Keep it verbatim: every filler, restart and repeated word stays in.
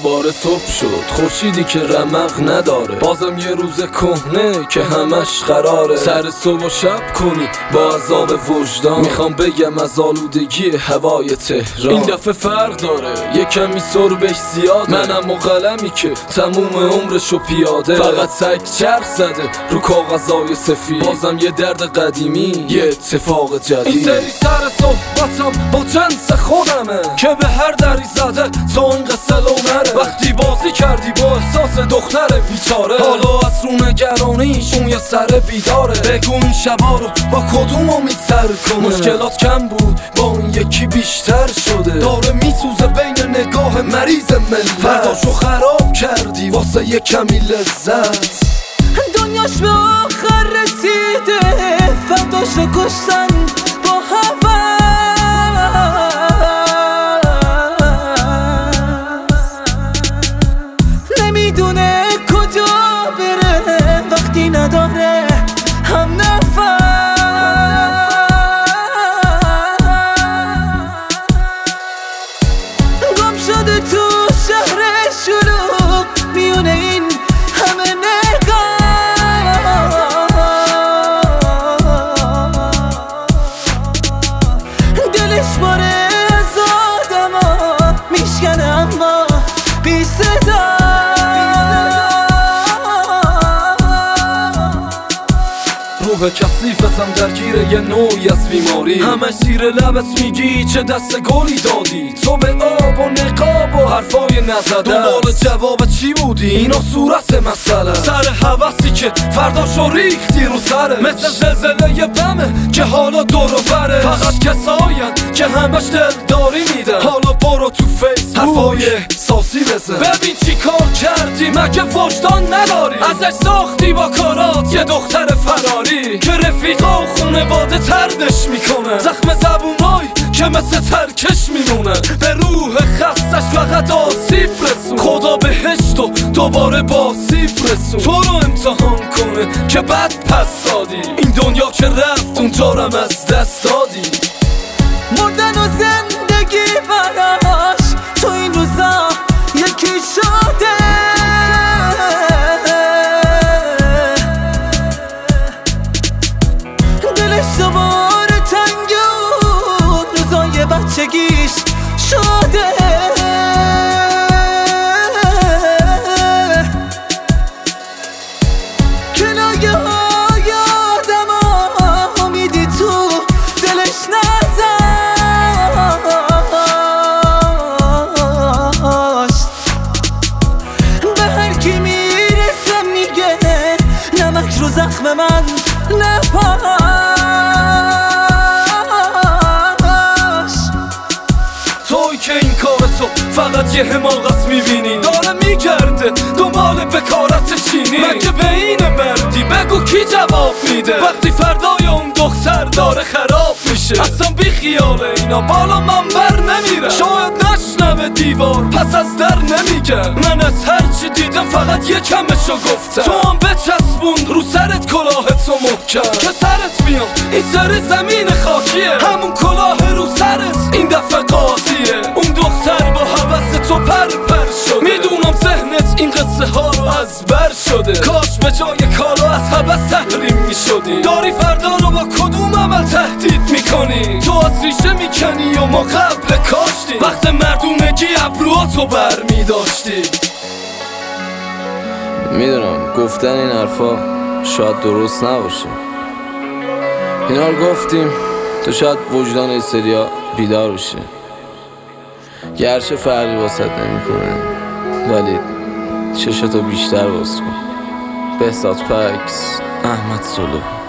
دوباره صبح شد، خورشیدی که رمق نداره، بازم یه روز کهنه که همش قراره سر صبح و شب کنی با عذاب وجدان. میخوام بگم از آلودگی هوای تهران این دفعه فرق داره، یه کمی سربش زیاده، منم و قلمی که تموم عمرشو پیاده فقط سگ چرخ زده رو کاغذای سفید. بازم یه درد قدیمی، یه اتفاق جدید. این سری سر صحبتم با جنس خودمه که به هر دری زده تا این قصه لو نره. وقتی بازی کردی با احساس دختر بیچاره، حالا از رو نگرانیش اون یه سر بیداره. بگو این شبا رو با کدوم امید سر کنه؟ مشکلات کم بود با اون یکی بیشتر شده، داره میسوزه بین نگاه مریض ملت. فرداشو خراب کردی واسه یه کمی لذت، دنیاش به آخر رسیده، فرداشو کشتن با هوس. نمیدونه کجا بره وقتی نداره هم نفس. گم شده تو شهر شلوغ میونه این همه نگاه، دلش باره از آدم ها میشکنه اما بی صدا. روح کثیفتم درگیر یه نوعی از بیماری، همه زیر لبت میگی چه دست گلی دادی. تو به آب و نقاب و حرفای نزده، دنبال جواب چی بودی؟ اینا صورت مسئله، سر حوثی که فرداشو ریختی رو سره، مثل زلزله یه بمه که حالا دور و بره. فقط کساین که همش دلداری میدن، حالا برو تو فیسبوک حرفای احساسی بزن. ببین چی کار کردی، مگه وجدان نداری؟ ازش ساختی با کارات یه دختر فراری که رفیقا و خونواده تردش میکنه. زخم زبونای که مثل ترکش میمونه، به روح خستش فقط آسیب رسون. خدا بهشت و دوباره با سیب رسون، تو رو امتحان کنه که بد پس دادی. این دنیا که رفت اونجارم از دست دادی. مردن و زندگی براش تو این روزا یکی شده، دلش دوباره تنگ و روزای بچگیش شده. کنایه های آدم ها امیدی تو دلش نذاشت، به هر کی میرسه میگه نمک رو زخم من نپاش. توی که این کار تو فقط یه حماقت میبینی، داره میگرده دنبال بکارت چینی. مگه به این مردی بگو کی جواب میده وقتی فردای اون دختر داره خراب میشه؟ اصلا بی خیال اینا بالا من بر نمیره، شاید نشنوه دیوار پس از در نمیگه. من از هرچی دیدم فقط یه کمشو گفتم، تو هم بچسبون رو سرت کلاهتو محکم که سرت میاد این سر زمین خاکیه. همون کلاه رو سرت این دفعه قاضیه، اون دختر با حوث تو پر پر شده. میدونم ذهنت این قصه ها رو از بر شده، کاش به جای کارا از حوث تحریم میشدی. داری فردا رو با کدوم عمل تهدید میکنی؟ تو از ریشه میکنی و ما قبل کاشتی، وقت مردونگی ابروهاتو بر میداشتی. میدونم گفتن این حرفا شاید درست نباشه، اینا رو گفتیم تو شاید وجدان این سریا بیدار بشه. گرچه فرقی واسط نمیکنه ولی چشتو بیشتر باز کن. بهزاد پکس، احمد سلو.